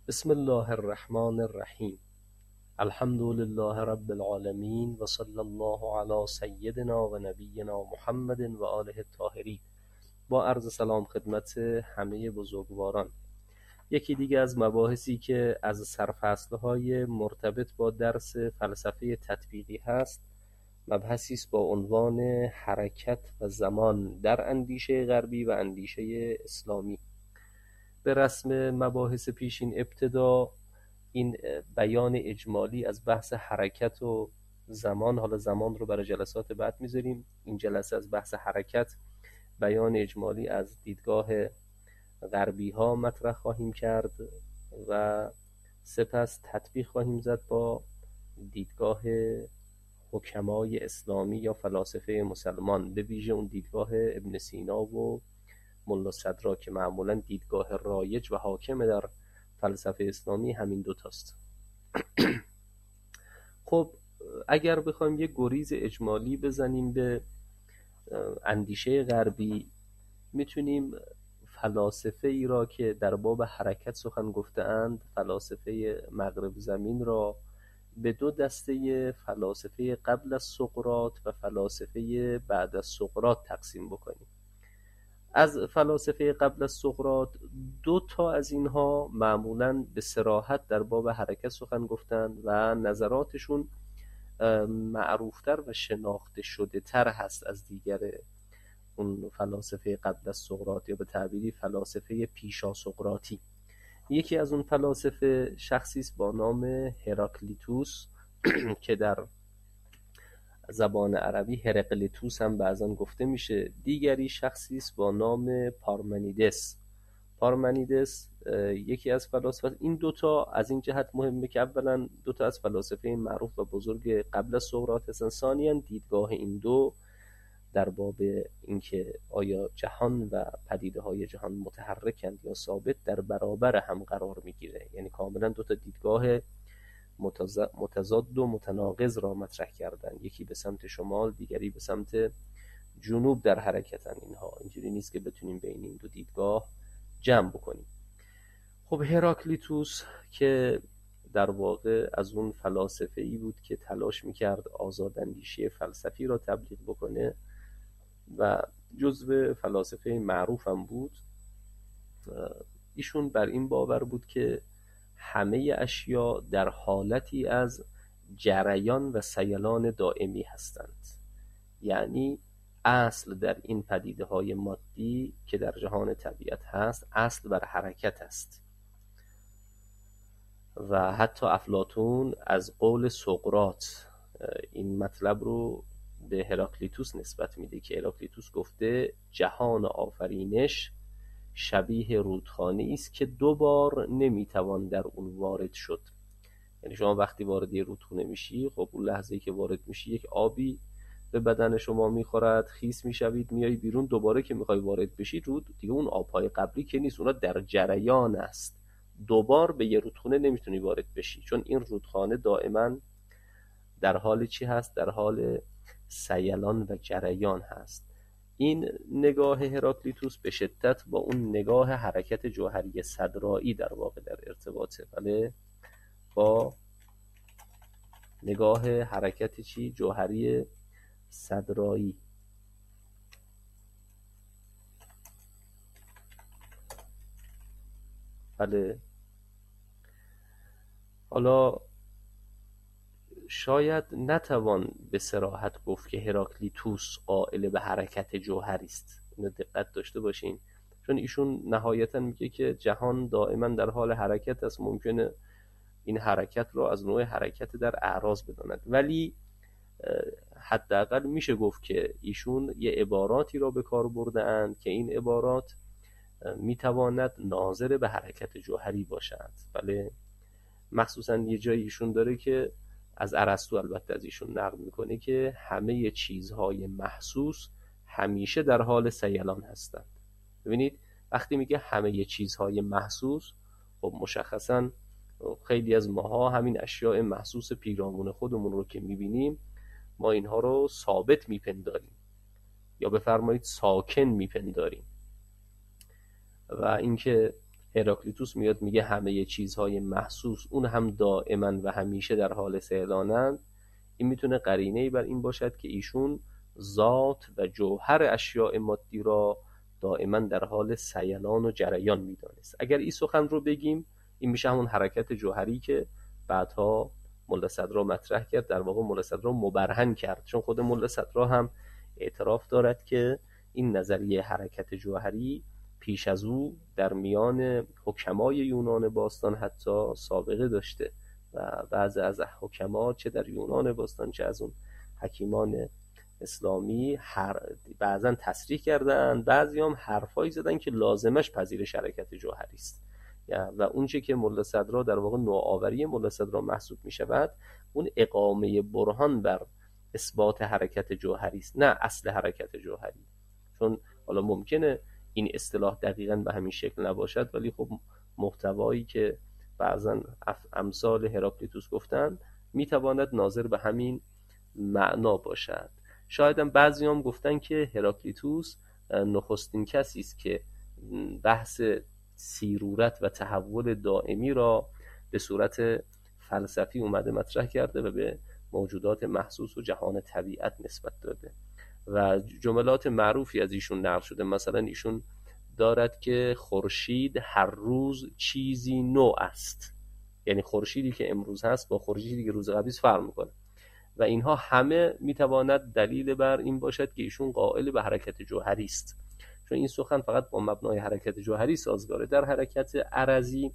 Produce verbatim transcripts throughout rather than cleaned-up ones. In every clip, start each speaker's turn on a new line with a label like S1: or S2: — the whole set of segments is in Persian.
S1: بسم الله الرحمن الرحیم. الحمد لله رب العالمین و صلی الله علی سیدنا و نبینا محمد و آله الطاهرین. با عرض سلام خدمت همه بزرگواران. یکی دیگه از مباحثی که از سرفصل‌های مرتبط با درس فلسفه تطبیقی هست، مبحثی است با عنوان حرکت و زمان در اندیشه غربی و اندیشه اسلامی. به رسم مباحث پیشین ابتدا این بیان اجمالی از بحث حرکت و زمان، حالا زمان رو برای جلسات بعد میذاریم، این جلسه از بحث حرکت بیان اجمالی از دیدگاه غربی ها مطرح خواهیم کرد و سپس تطبیق خواهیم زد با دیدگاه حکمای اسلامی یا فلاسفه مسلمان، به ویژه اون دیدگاه ابن سینا و ملا صدرا که معمولا دیدگاه رایج و حاکم در فلسفه اسلامی همین دوتاست. خب اگر بخوایم یه گریز اجمالی بزنیم به اندیشه غربی، میتونیم فلاسفه ای را که در باب حرکت سخن گفته‌اند، فلاسفه مغرب زمین را به دو دسته فلاسفه قبل از سقراط و فلاسفه بعد از سقراط تقسیم بکنیم. از فلاسفه قبل از سقراط دو تا از اینها معمولاً به صراحت در باب حرکت سخن گفتند و نظراتشون معروفتر و شناخته شده تر هست از دیگر اون فلاسفه قبل از سقراط یا به تعبیری فلاسفه پیشا سقراطی. یکی از اون فلاسفه شخصی است با نام هراکلیتوس که در زبان عربی هرقلیتوس هم بعضا گفته میشه. دیگری شخصی است با نام پارمنیدس. پارمنیدس یکی از فلاسفه. این دوتا از این جهت مهمه که اولا دوتا از فلاسفه معروف و بزرگ قبل از سقراط هستن، ثانیاً دیدگاه این دو در باب اینکه آیا جهان و پدیده های جهان متحرکند یا ثابت در برابر هم قرار میگیره، یعنی کاملا دوتا دیدگاه متضاد و متناقض را مطرح کردن، یکی به سمت شمال دیگری به سمت جنوب در حرکتن. اینها اینجوری نیست که بتونیم بین این دو دیدگاه جمع بکنیم. خب هراکلیتوس که در واقع از اون فلاسفه ای بود که تلاش میکرد آزاداندیشی فلسفی را تبلیغ بکنه و جزو فلاسفه معروف هم بود، ایشون بر این باور بود که همه اشیا در حالتی از جریان و سیلان دائمی هستند، یعنی اصل در این پدیده های مادی که در جهان طبیعت هست اصل بر حرکت است. و حتی افلاطون از قول سقراط این مطلب رو به هراکلیتوس نسبت میده که هراکلیتوس گفته جهان آفرینش شبیه رودخانه است که دو بار نمیتوان در اون وارد شد. یعنی شما وقتی وارد یه رودخانه میشی، خب اون لحظه‌ای که وارد میشی یک آبی به بدن شما میخورد، خیس میشوید، میای بیرون، دوباره که میخوای وارد بشی رود دیگه اون آبهای قبلی که نیست، اونا در جریان است. دوبار به یه رودخانه نمیتونی وارد بشی چون این رودخانه دائما در حال چی هست؟ در حال سیلان و جریان هست. این نگاه هراکلیتوس به شدت با اون نگاه حرکت جوهری صدرایی در واقع در ارتباطه، بله، با نگاه حرکت چی؟ جوهری صدرایی. بله، حالا شاید نتوان به صراحت گفت که هراکلیتوس قائل به حرکت جوهری است، اینو دقت داشته باشین، چون ایشون نهایتا میگه که جهان دائما در حال حرکت است، ممکنه این حرکت رو از نوع حرکت در اعراض بداند، ولی حداقل میشه گفت که ایشون یه عباراتی را به کار برده اند که این عبارات میتواند ناظر به حرکت جوهری باشند. بله، مخصوصا یه جایی ایشون داره که از ارسطو البته از ایشون نقل میکنه که همه چیزهای محسوس همیشه در حال سیلان هستند. ببینید وقتی میگه همه چیزهای محسوس، خب مشخصا خیلی از ماها همین اشیاء محسوس پیرامون خودمون رو که میبینیم ما اینها رو ثابت میپنداریم یا بفرمایید ساکن میپنداریم. و اینکه هراکلیتوس میاد میگه همه چیزهای محسوس اون هم دائما و همیشه در حال سیلانند، این میتونه قرینه‌ای بر این باشد که ایشون ذات و جوهر اشیاء مادی را دائما در حال سیلان و جریان میدانست. اگر این سخن رو بگیم، این میشه همون حرکت جوهری که بعدها ملا صدرا مطرح کرد، در واقع ملا صدرا مبرهن کرد، چون خود ملا صدرا هم اعتراف دارد که این نظریه حرکت جوهری پیش از او در میان حکمای یونان باستان حتی سابقه داشته و بعضی از حکما چه در یونان باستان چه از اون حکیمان اسلامی هر بعضن تصریح کردن، بعضی هم حرفایی زدن که لازمش پذیرش حرکت جوهری است و اون چه که ملا صدرا در واقع نوآوری ملا صدرا محسوب می شود اون اقامه برهان بر اثبات حرکت جوهری است، نه اصل حرکت جوهری. چون حالا ممکنه این اصطلاح دقیقاً به همین شکل نباشد، ولی خب محتوایی که بعضا امثال هراکلیتوس گفتن میتواند ناظر به همین معنا باشد. شاید هم بعضی هم گفتن که هراکلیتوس نخستین کسی است که بحث سیرورت و تحول دائمی را به صورت فلسفی اومده مطرح کرده و به موجودات محسوس و جهان طبیعت نسبت داده و جملات معروفی از ایشون نقل شده. مثلا ایشون دارد که خورشید هر روز چیزی نو است، یعنی خورشیدی که امروز هست با خورشیدی که روز قبلی فرق میکنه و اینها همه میتواند دلیل بر این باشد که ایشون قائل به حرکت جوهری است، چون این سخن فقط با مبنای حرکت جوهری سازگاره. در حرکت عرضی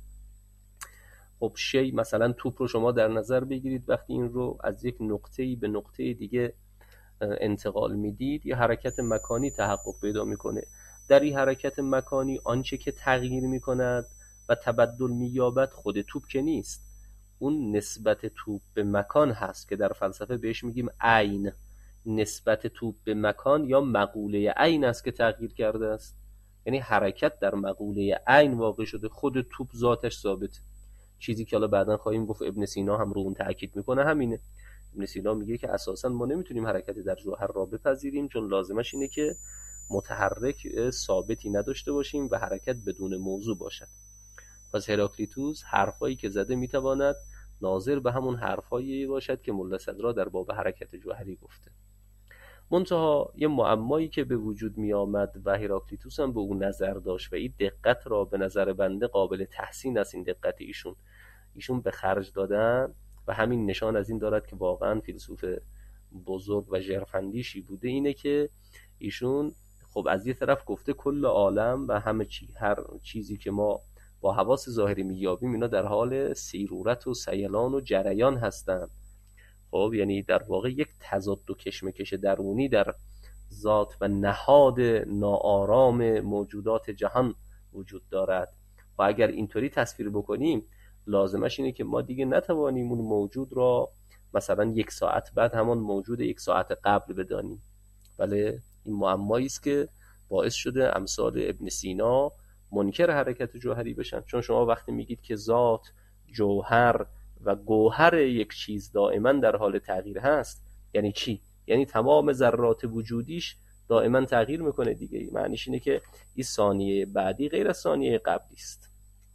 S1: خب شی مثلا توپ رو شما در نظر بگیرید، وقتی این رو از یک نقطه‌ای به نقطه دیگه انتقال میدید یه حرکت مکانی تحقق پیدا میکنه. در این حرکت مکانی آنچه که تغییر میکند و تبدل مییابد خود توپ که نیست، اون نسبت توپ به مکان هست که در فلسفه بهش میگیم عین. نسبت توپ به مکان یا مقوله عین است که تغییر کرده است، یعنی حرکت در مقوله عین واقع شده، خود توپ ذاتش ثابت. چیزی که حالا بعداً خواهیم گفت ابن سینا هم رو اون تاکید میکنه همینه. ابن سینا میگه که اساساً ما نمیتونیم حرکت در جوهر را بپذیریم، چون لازمش اینه که متحرک ثابتی نداشته باشیم و حرکت بدون موضوع باشد. پس هراکلیتوس حرفایی که زده میتواند ناظر به همون حرفایی باشد که ملا صدرا در باب حرکت جوهری گفته. منتها یه معمایی که به وجود می آمد و هراکلیتوس هم به اون نظر داشت و این دقت را به نظر بنده قابل تحسین است، این دقت ایشون ایشون به خرج دادن و همین نشان از این دارد که واقعا فیلسوف بزرگ و ژرفندیشی بوده، اینه که ایشون خب از یه طرف گفته کل عالم و همه چی هر چیزی که ما با حواس ظاهری میابیم اینا در حال سیرورت و سیلان و جریان هستند. خب یعنی در واقع یک تضاد و کشمکش درونی در ذات و نهاد ناآرام موجودات جهان وجود دارد و اگر اینطوری تصویر بکنیم لازمش اینه که ما دیگه نتوانیم اون موجود را مثلا یک ساعت بعد همان موجود یک ساعت قبل بدانیم. بله این معمایی است که باعث شده امثال ابن سینا منکر حرکت جوهری بشن، چون شما وقتی میگید که ذات، جوهر و گوهر یک چیز دائما در حال تغییر هست، یعنی چی؟ یعنی تمام ذرات وجودیش دائما تغییر میکنه دیگه. معنیش اینه که این ثانیه بعدی غیر از ثانیه قبلی است.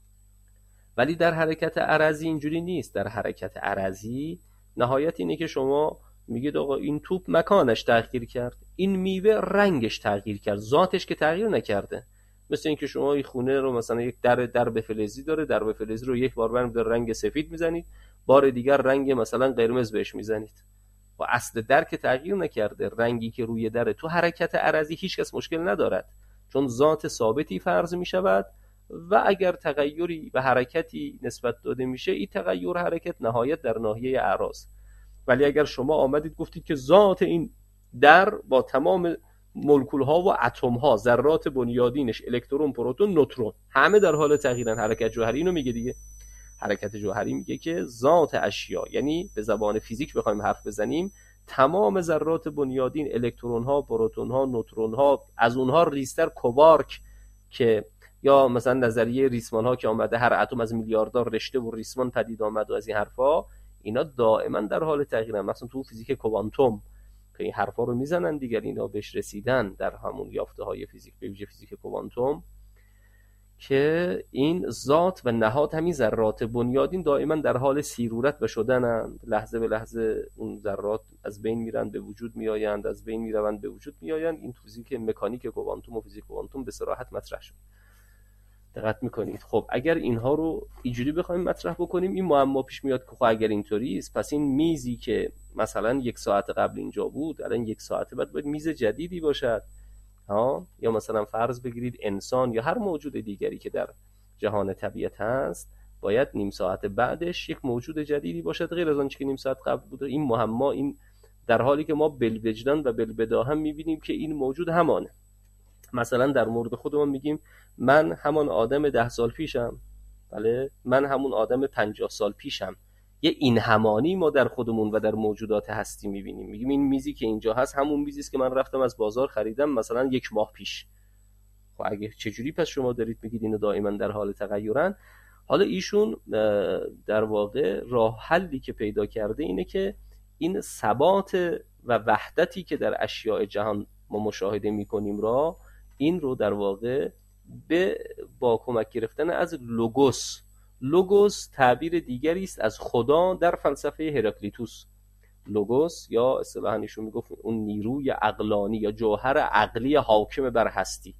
S1: ولی در حرکت عرضی اینجوری نیست. در حرکت عرضی نهایت اینه که شما میگید آقا این توپ مکانش تغییر کرد، این میوه رنگش تغییر کرد، ذاتش که تغییر نکرده. مثل اینکه شما این خونه رو مثلا یک در درب فلزی داره، درب فلزی رو یک بار برمی رنگ سفید میزنید، بار دیگر رنگ مثلا قرمز بهش میزنید و اصل در که تغییر نکرده، رنگی که روی دره. تو حرکت عرضی هیچ کس مشکل ندارد، چون ذات ثابتی فرض میشود و اگر تغییری و حرکتی نسبت داده میشه، این تغییر حرکت نهایت در ناحیه اعراض. ولی اگر شما آمدید گفتید که ذات این در با تمام مولکول ها و اتم ها، ذرات بنیادینش، الکترون، پروتون، نوترون، همه در حال تغییرن، حرکت جوهری اینو میگه دیگه. حرکت جوهری میگه که ذات اشیا، یعنی به زبان فیزیک بخوایم حرف بزنیم، تمام ذرات بنیادین، الکترون ها، پروتون ها، نوترون ها، از اونها ریستر کوارک که یا مثلا نظریه ریسمان ها که آمده هر اتم از میلیاردها رشته و ریسمان پدید آمد و از این حرفا، اینا دائما در حال تغییرن. مثلا تو فیزیک کوانتوم که این حرفا رو میزنن دیگر، اینا بهش رسیدن در همون یافته های فیزیک، به ویژه فیزیک کوانتوم، که این ذات و نهاد همین ذرات بنیادین دائما در حال سیرورت و شدنند. لحظه به لحظه اون ذرات از بین میرن به وجود میآیند، از بین میروند به وجود میآیند. این فیزیک مکانیک کوانتوم و فیزیک کوانتوم به صراحت مطرح شد. دقت میکنید؟ خب اگر اینها رو اینجوری بخوایم مطرح بکنیم، این معما پیش میاد که خب اگر اینطوری است، پس این میزی که مثلا یک ساعت قبل اینجا بود الان یک ساعت بعد باید میز جدیدی باشد. ها، یا مثلا فرض بگیرید انسان یا هر موجود دیگری که در جهان طبیعت هست باید نیم ساعت بعدش یک موجود جدیدی باشد غیر از آنچه که نیم ساعت قبل بوده. این معما، این در حالی که ما بالوجدان و بالبداهه هم میبینیم که این موجود همانه. مثلا در مورد خودمون میگیم من همان آدم ده سال پیشم، بله، من همون آدم پنجاه سال پیشم. یه این همانی ما در خودمون و در موجودات هستی میبینیم. میگیم این میزی که اینجا هست همون میزی است که من رفتم از بازار خریدم مثلا یک ماه پیش. خب اگه چجوری پس شما دارید میگید اینو دائما در حال تغیرن؟ حالا ایشون در واقع راه حلی که پیدا کرده اینه که این ثبات و وحدتی که در اشیاء جهان ما مشاهده میکنیم را، این رو در واقع به با کمک گرفتن از لوگوس. لوگوس تعبیر دیگری است از خدا در فلسفه هراکلیتوس. لوگوس یا اصطلاحاً ایشون میگفت اون نیروی عقلانی یا جوهر عقلی حاکم بر هستی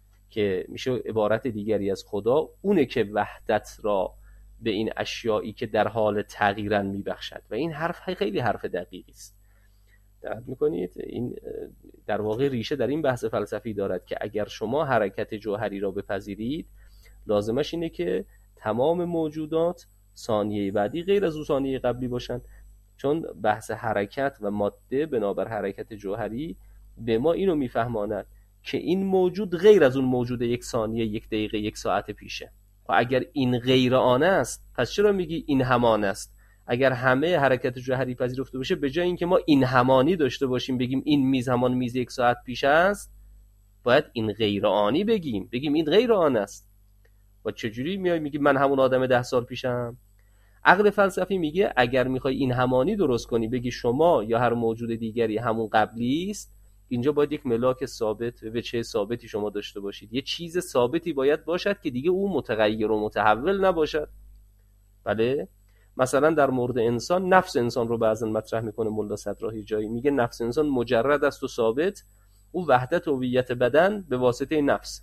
S1: که میشه عبارت دیگری از خدا، اونه که وحدت را به این اشیایی که در حال تغییرن میبخشد. و این حرف خیلی حرف دقیقی است. دقت میکنید؟ این در واقع ریشه در این بحث فلسفی دارد که اگر شما حرکت جوهری را بپذیرید، لازمش اینه که تمام موجودات ثانیه بعدی غیر از اون ثانیه قبلی باشن، چون بحث حرکت و ماده بنابر حرکت جوهری به ما اینو میفهماند که این موجود غیر از اون موجود یک ثانیه، یک دقیقه، یک ساعت پیشه. و اگر این غیر آن است، پس چرا میگی این همان است؟ اگر همه حرکت جوهری پذیرفته باشه، به جای اینکه ما این همانی داشته باشیم بگیم این میز همان میز یک ساعت پیش است، باید این غیر آنی بگیم بگیم این غیر آن است. و چجوری میای میگی من همون آدم ده سال پیشم؟ عقل فلسفی میگه اگر میخوای این همانی درست کنی، بگی شما یا هر موجود دیگری همون قبلی است، اینجا باید یک ملاک ثابت و چه ثابتی شما داشته باشید. یه چیز ثابتی باید باشد که دیگه اون متغیر و متحول نباشد. بله، مثلا در مورد انسان، نفس انسان رو بعضن مطرح میکنه ملا صدراحی جایی، میگه نفس انسان مجرد است و ثابت. او وحدت هویت بدن به واسطه نفس.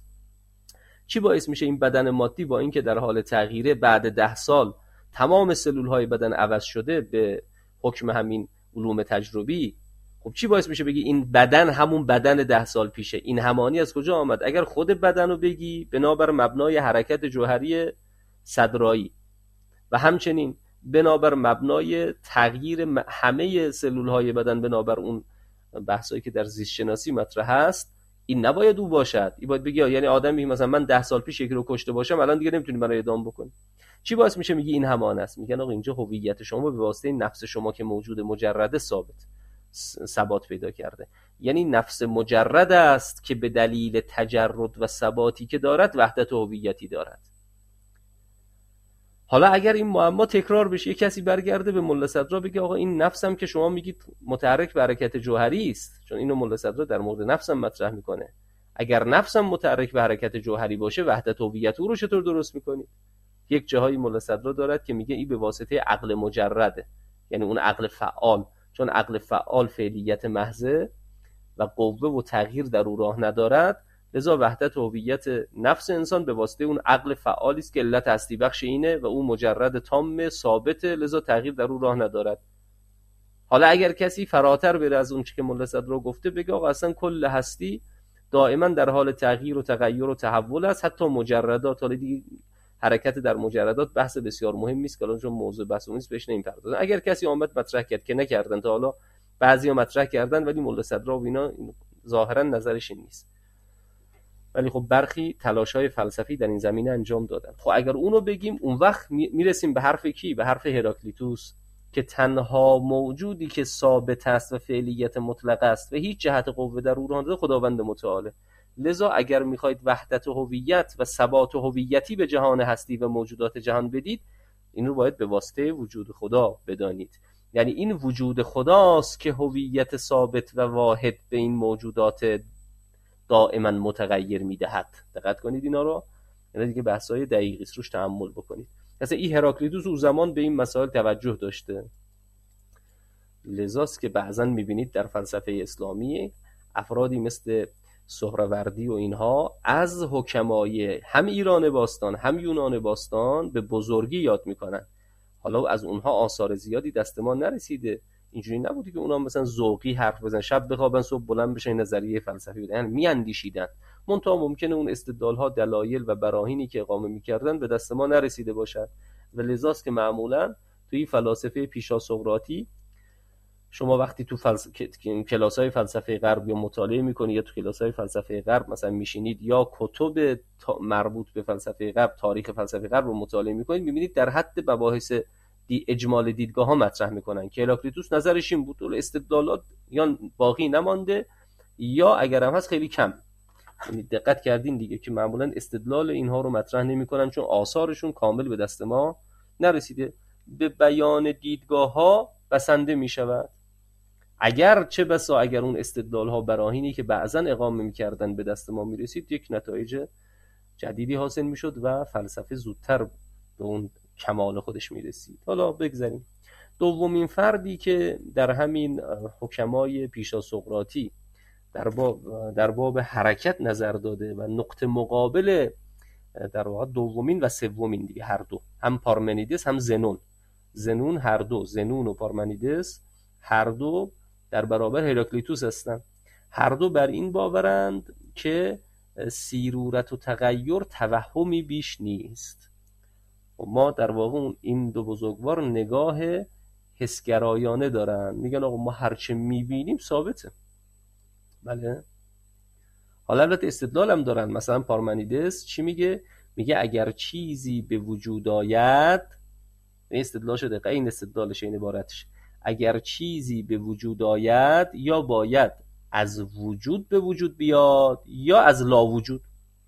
S1: چی باعث میشه این بدن مادی با اینکه در حال تغییره بعد ده سال تمام سلول های بدن عوض شده به حکم همین علوم تجربی، خب چی باعث میشه بگی این بدن همون بدن ده سال پیشه؟ این همانی از کجا آمد؟ اگر خود بدن رو بگی بنابر مبنای حرکت جوهری صدرایی و همچنین بنابر مبنای تغییر همه سلول های بدن بنابر اون بحثایی که در زیست شناسی مطرح هست، این نباید او باشد. این باید بگی یعنی آدمی مثلا من ده سال پیش یکی رو کشته باشم الان دیگه نمیتونی منو اعدام بکنی. چی باعث میشه میگی این همان است؟ میگن آقا اینجا هویت شما به واسطه نفس شما که موجود مجرد ثابت ثبات پیدا کرده. یعنی نفس مجرد است که به دلیل تجرد و ثباتی که دارد وحدت و هویتی دارد. حالا اگر این معما تکرار بشه، یک کسی برگرده به ملا صدرا بگه آقا این نفسم که شما میگید متحرک به حرکت جوهری است، چون اینو ملا صدرا در مورد نفسم مطرح میکنه، اگر نفسم متحرک به حرکت جوهری باشه وحدت و هویت او رو چطور درست میکنید؟ یک جاهایی ملا صدرا دارد که میگه این به واسطه عقل مجرده، یعنی اون عقل فعال، چون عقل فعال فعلیت محضه و قوه و تغییر در او راه ندارد، لذا وحدت و هویت نفس انسان به واسطه اون عقل فعالی است که علت هستی بخش اینه و اون مجرد تام ثابته، لذا تغییر در او راه ندارد. حالا اگر کسی فراتر بره از اون چیزی که ملا صدرا گفته، بگه آقا اصلا کل هستی دائما در حال تغییر و تغیر و تحول است، حتی مجردات. حالا دیگه حرکت در مجردات بحث بسیار مهمی است که الان چون موضوع بحث نیست بهش نمی‌پردازم. اگر کسی اومد مطرح کرد که نکردن تا حالا، بعضیا مطرح کردن ولی ملا صدرا و اینا ظاهرا نظرش این نیست، ولی خب برخی تلاش‌های فلسفی در این زمینه انجام دادن. خب اگر اونو بگیم، اون وقت میرسیم به حرف کی؟ به حرف هراکلیتوس که تنها موجودی که ثابت است و فعلیت مطلق است و هیچ جهت قوه در او نداره خداوند متعاله. لذا اگر میخواید وحدت هویت و ثبات هویتی به جهان هستی و موجودات جهان بدید، این رو باید به واسطه وجود خدا بدانید. یعنی این وجود خداست که هویت ثابت و واحد به این موجودات دائما متغیر میدهد. دقت کنید اینا رو. یعنی دیگه بحث‌های دقیقی است، روش تأمل بکنید. مثلا این هراکلیتوس اون زمان به این مسائل توجه داشته، لذاست که بعضا میبینید در فلسفه اسلامی افرادی مثل سهروردی و اینها از حکمای هم ایران باستان هم یونان باستان به بزرگی یاد میکنن. حالا از اونها آثار زیادی دست ما نرسیده، اینجوری نبودی که اونا مثلا ذوقی حرف بزنن، شب بخوابن صبح بلند بشن نظریه فلسفی بدن، یعنی میاندیشیدن. منتها ممکنه اون استدلال‌ها، دلایل و براهینی که اقامه میکردن به دست ما نرسیده باشد و لذاست که معمولا توی فلاسفه پیشا سقراطی شما وقتی تو فلس... کلاس‌های فلسفه غرب یا مطالعه می‌کنید یا تو کلاس‌های فلسفه غرب مثلا میشینید یا کتب مربوط به فلسفه غرب، تاریخ فلسفه غرب رو مطالعه می‌کنید، می‌بینید در حد مباحث دی اجمال دیدگاه‌ها مطرح می‌کنن که هراکلیتوس نظرش این بود، استدلالات یا باقی نمانده یا اگر هم هست خیلی کم. یعنی دقت کردین دیگه که معمولا استدلال اینها رو مطرح نمی‌کنن چون آثارشون کامل به دست ما نرسیده، به بیان دیدگاه‌ها بسنده می‌شود. اگر چه بسا اگر اون استدلال ها براهینی که بعضا اقامه میکردن به دست ما میرسید، یک نتایج جدیدی حاصل میشد و فلسفه زودتر به اون کمال خودش میرسید. حالا بگذاریم دومین فردی که در همین حکمای پیشا سقراطی در باب در باب حرکت نظر داده و نقطه مقابل در واقع دومین و سومین دیگه هر دو، هم پارمنیدس هم زنون، زنون هر دو، زنون و پارمنیدس هر دو در برابر هراکلیتوس هستند. هر دو بر این باورند که سیرورت و تغییر توهمی بیش نیست. و ما در واقع این دو بزرگوار نگاه حسگرایانه دارن، میگن آقا ما هرچه میبینیم ثابته. بله، حالا البته استدلال هم دارن. مثلا پارمنیدس چی میگه؟ میگه اگر چیزی به وجود آید، این استدلال شده، این استدلالش، این عبارتش، اگر چیزی به وجود آید یا باید از وجود به وجود بیاد یا از لا وجود.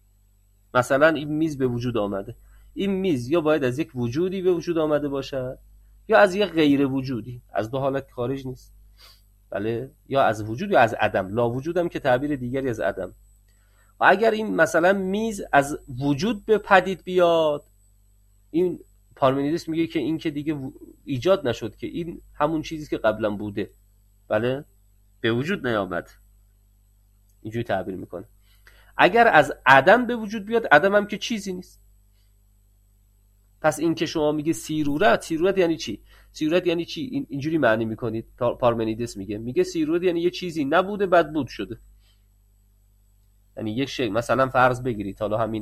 S1: مثلا این میز به وجود آمده، این میز یا باید از یک وجودی به وجود آمده باشد یا از یک غیر وجودی، از دو حالت خارج نیست. بله، یا از وجود یا از عدم. لا وجود هم که تعبیر دیگری از عدم. و اگر این مثلا میز از وجود به پدید بیاد، این پارمنیدس میگه که این که دیگه ایجاد نشد، که این همون چیزی که قبلا بوده، بله، به وجود نیامد، اینجوری تعبیر میکنه. اگر از عدم به وجود بیاد، عدم هم که چیزی نیست. پس این که شما میگه سیرورت، سیرورت یعنی چی؟ سیرورت یعنی چی؟ این اینجوری معنی میکنید. پارمنیدس میگه میگه سیرورت یعنی یه چیزی نبوده بعد بود شده. یعنی یک شی، مثلا فرض بگیرید حالا همین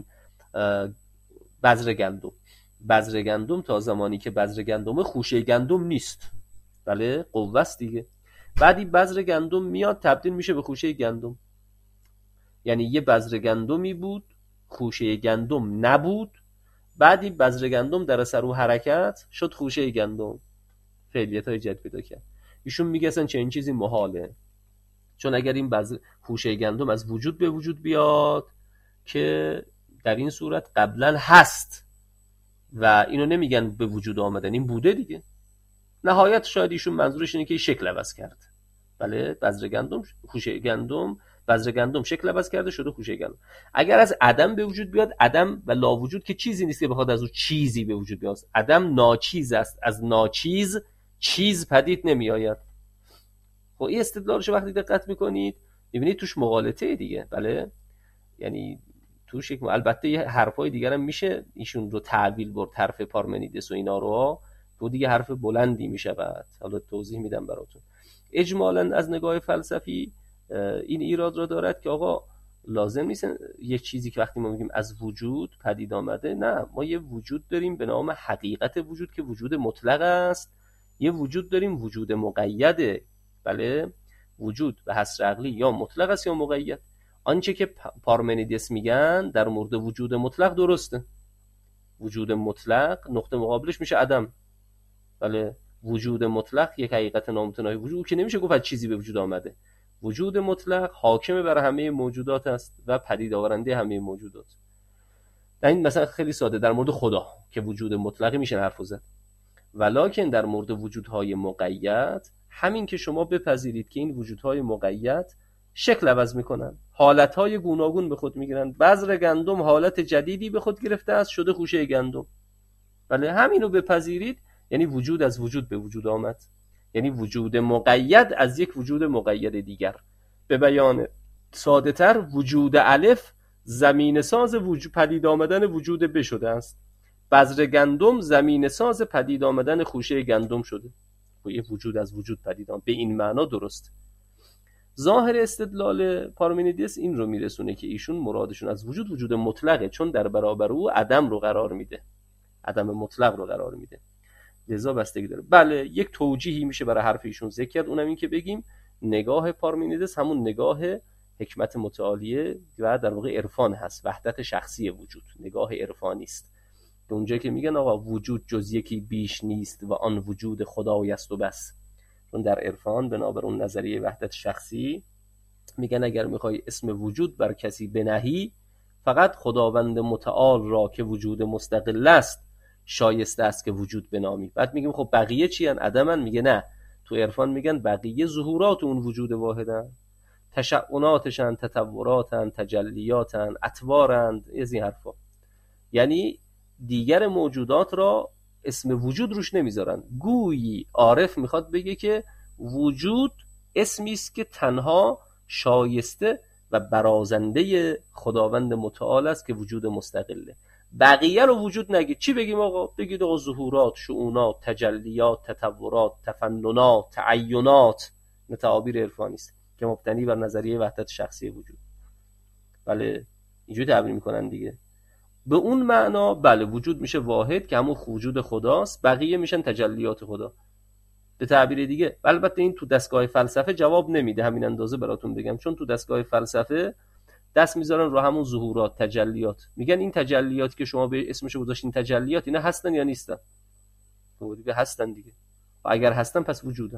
S1: بذر گندم، بذر گندم تا زمانی که بذر گندم خوشه گندم نیست، بله، قوه است دیگه. بعدی بذر گندم میاد تبدیل میشه به خوشه گندم، یعنی یه بذر گندمی بود، خوشه گندم نبود، بعدی بذر گندم در اثر او حرکت شد خوشه گندم، فعالیت‌های جدید پیدا کرد. ایشون میگه اصلا چه این چیزی محاله، چون اگر این بذر خوشه گندم از وجود به وجود بیاد که در این صورت قبلا هست و اینو نمیگن به وجود آمدن، این بوده دیگه. نهایت شاید ایشون منظورش اینه که شکل عوض کرد. بله، بذر گندم، خوشه گندم، بذر گندم شکل عوض کرده شده خوشه گندم. اگر از عدم به وجود بیاد، عدم و لا وجود که چیزی نیست که بخواد از اون چیزی به وجود بیاد. عدم ناچیز است، از ناچیز چیز پدید نمی آید. خب این استدلالش وقتی دقت میکنید میبینید توش مغالطه دیگه. بله، یعنی توش یک، البته یه حرفای دیگر هم میشه ایشون رو تعویل برد، حرف پارمنیدس و اینا رو، تو دیگه حرف بلندی میشود. حالا توضیح میدم براتون. اجمالاً از نگاه فلسفی این ایراد را دارد که آقا لازم نیست یک چیزی که وقتی ما میگیم از وجود پدید آمده، نه، ما یه وجود داریم به نام حقیقت وجود که وجود مطلق است، یه وجود داریم وجود مقیده. بله، وجود به حصر عقلی یا مطلق است یا مقید. آنچه که پارمنیدس میگن در مورد وجود مطلق درسته. وجود مطلق نقطه مقابلش میشه عدم. بله، وجود مطلق یک حقیقت نامتناهی وجود که نمیشه گفت از چیزی به وجود آمده. وجود مطلق حاکم بر همه موجودات است و پدید آورنده همه موجودات. در این مثلا خیلی ساده در مورد خدا که وجود مطلقی میشه حرف زد. ولکن در مورد وجودهای مقید، همین که شما بپذیرید که این وجودهای مقید شکل عوض میکنن، حالتهای گوناگون به خود میگیرن. بذر گندم حالت جدیدی به خود گرفته است، شده خوشه گندم. بله همینو بپذیرید، یعنی وجود از وجود به وجود آمد، یعنی وجود مقید از یک وجود مقید دیگر. به بیان ساده تر، وجود الف زمین ساز وجود پدید آمدن وجود ب شده است. بذر گندم زمین ساز پدید آمدن خوشه گندم شده. یه وجود از وجود پدید آمد، به این معنا درست. ظاهر استدلال پارمنیدس این رو میرسونه که ایشون مرادشون از وجود وجود مطلقه، چون در برابر او عدم رو قرار میده، عدم مطلق رو قرار میده، لذا بستگی داره. بله یک توجیهی میشه برای حرف ایشون ذکر کرد، اونم این که بگیم نگاه پارمنیدس همون نگاه حکمت متعالیه و در واقع عرفان هست، وحدت شخصی وجود، نگاه عرفانی است. اونجایی که میگن آقا وجود جز یکی بیش نیست و آن وجود خدای است و بس. چون در عرفان بنابر اون نظریه وحدت شخصی میگن اگر میخوای اسم وجود بر کسی بنهی، فقط خداوند متعال را که وجود مستقل است شایسته است که وجود بنامی. بعد میگیم خب بقیه چی ان؟ عدمن؟ میگه نه، تو عرفان میگن بقیه ظهورات اون وجود واحدن، تشعناتشن، تطوراتن، تجلیاتن، اطوارند، از این حرفا. یعنی دیگر موجودات را اسم وجود روش نمیذارن. گویی عارف میخواد بگه که وجود اسمی است که تنها شایسته و برازنده خداوند متعال است که وجود مستقله. بقیه رو وجود نگید. چی بگیم آقا؟ بگید آقا ظهورات، شؤونات، تجلیات، تطورات، تفننات، تعینات. این تعابیر عرفانی است که مبتنی بر نظریه وحدت شخصی وجود. بله اینجوری تعبیر میکنن دیگه. به اون معنا بله وجود میشه واحد که همون وجود خداست، بقیه میشن تجلیات خدا. به تعبیر دیگه البته این تو دستگاه فلسفه جواب نمیده، همین اندازه براتون بگم، چون تو دستگاه فلسفه دست میذارن رو همون ظهورات، تجلیات. میگن این تجلیات که شما به اسمشو گذاشتین تجلیات، اینا هستن یا نیستن؟ خب دیگه هستن دیگه. و اگر هستن پس وجودن.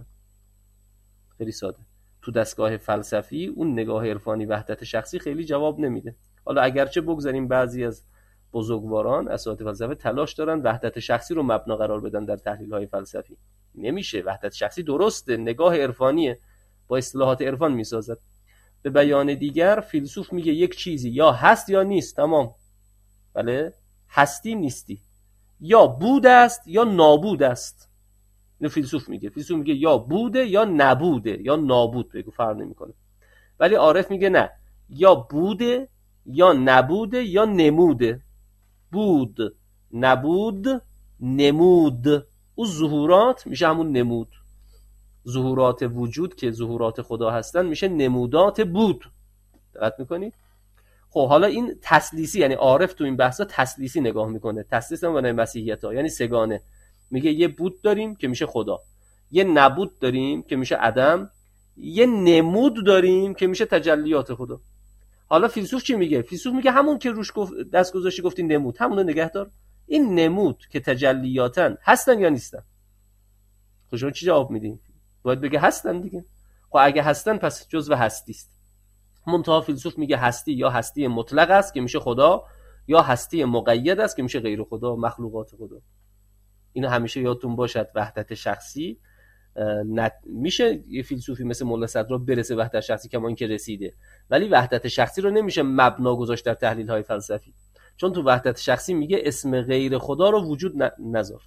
S1: خیلی ساده. تو دستگاه فلسفی اون نگاه عرفانی وحدت شخصی خیلی جواب نمیده. حالا اگرچه بگذاریم بعضی از بزرگواران اساتید فلسفه تلاش دارن وحدت شخصی رو مبنا قرار بدن در تحلیل‌های فلسفی. نمیشه. وحدت شخصی درسته، نگاه عرفانیه، با اصطلاحات عرفان میسازد. به بیان دیگر فیلسوف میگه یک چیزی یا هست یا نیست، تمام. بله هستی نیستی، یا بود است یا نابود است. اینو فیلسوف میگه. فیلسوف میگه یا بوده یا نبوده یا نابود، بگو فرق نمیکنه. ولی عارف میگه نه، یا بوده یا نبوده یا نموده. بود، نبود، نمود. او ظهورات میشه همون نمود. ظهورات وجود که ظهورات خدا هستن میشه نمودات بود. دقت میکنید؟ خب حالا این تثلیثی، یعنی عارف تو این بحثا تثلیثی نگاه میکنه. تثلیث هم معنی مسیحیت ها، یعنی سگانه. میگه یه بود داریم که میشه خدا، یه نبود داریم که میشه عدم، یه نمود داریم که میشه تجلیات خدا. حالا فیلسوف چی میگه؟ فیلسوف میگه همون که روش گفت دست گذاشتی گفتی نمود، همون رو نگه دار. این نمود که تجلیاتن هستن یا نیستن؟ خب شما چی جواب میدین؟ باید بگه هستن دیگه. خب اگه هستن پس جزو هستی است. منتها فیلسوف میگه هستی یا هستی مطلق است که میشه خدا، یا هستی مقید است که میشه غیر خدا، مخلوقات خدا. اینو همیشه یادتون باشد. وحدت شخصی نت... میشه یه فیلسوفی مثل مولا صدرا برسه وحدت شخصی، کما اینکه رسیده، ولی وحدت شخصی رو نمیشه مبنا گذاشت در تحلیل های فلسفی، چون تو وحدت شخصی میگه اسم غیر خدا رو وجود ن... نذار.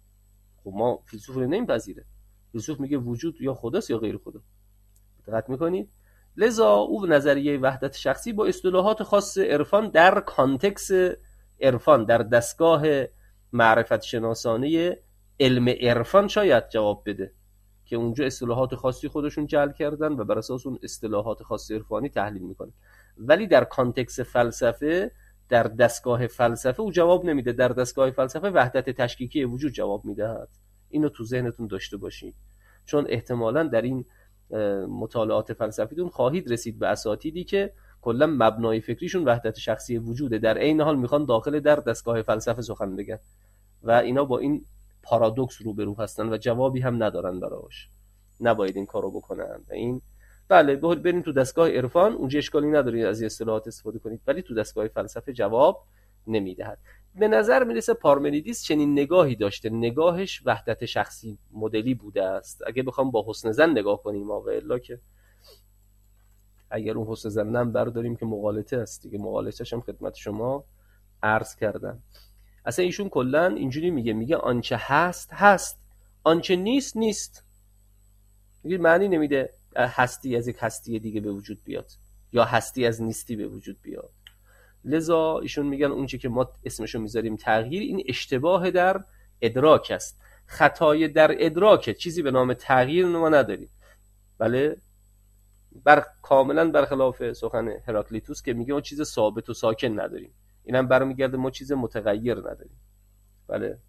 S1: خب ما فیلسوف رو نمیپذیره. فیلسوف میگه وجود یا خداست یا غیر خدا. دقت میکنید؟ لذا او نظریه وحدت شخصی با اصطلاحات خاص عرفان در کانتکس عرفان، در دستگاه معرفت شناسانه علم عرفان شاید جواب بده که اونجا اصطلاحات خاصی خودشون جعل کردن و بر اساس اون اصطلاحات خاص عرفانی تحلیل میکنن. ولی در کانتکس فلسفه، در دستگاه فلسفه او جواب نمیده. در دستگاه فلسفه وحدت تشکیکی وجود جواب میدهد. اینو تو ذهنتون داشته باشید، چون احتمالاً در این مطالعات فلسفیتون خواهید رسید به اساتیدی که کلا مبنای فکریشون وحدت شخصی وجوده، در عین حال میخوان داخل در دستگاه فلسفه سخن بگن و اینا با این پارادوکس روبرو هستن و جوابی هم ندارن براش. نباید این کارو بکنن. این بله بریم تو دستگاه عرفان، اونجا اشکالی نداره از این اصطلاحات استفاده کنید، ولی تو دستگاه فلسفه جواب نمیدهد. به نظر میرسه پارمنیدس چنین نگاهی داشته، نگاهش وحدت شخصی مدلی بوده است. اگه بخوام با حسن ظن نگاه کنیم، و الا که اگر اون حسن ظنم برداریم که مغالطه است دیگه، مغالطه‌اش هم خدمت شما عرض کردم. اصلا ایشون کلا اینجوری میگه، میگه آنچه هست هست، آنچه نیست نیست. میگه معنی نمیده هستی از یک هستی دیگه به وجود بیاد یا هستی از نیستی به وجود بیاد. لذا ایشون میگن اونچه که ما اسمشو میذاریم تغییر، این اشتباه در ادراک است. خطای در ادراک، چیزی به نام تغییر ما نداریم. بله، بر کاملا برخلاف سخن هراکلیتوس که میگه ما چیز ثابت و ساکن نداریم. اینم برمیگرده ما چیز متغیر نداریم. بله.